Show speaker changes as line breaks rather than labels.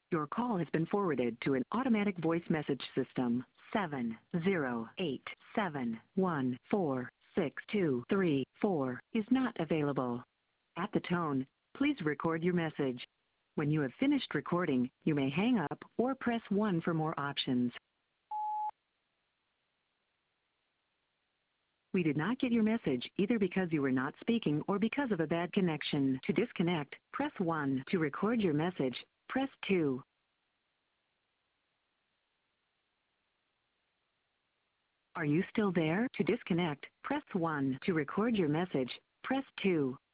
Your call has been forwarded to an automatic voice message system. 708714623 is not available. At the tone, please record your message. When you have finished recording, you may hang up or press 1 for more options. We did not get your message either because you were not speaking or because of a bad connection. To disconnect, press 1. To record your message, press 2. Are you still there? To disconnect, press 1. To record your message, press 2.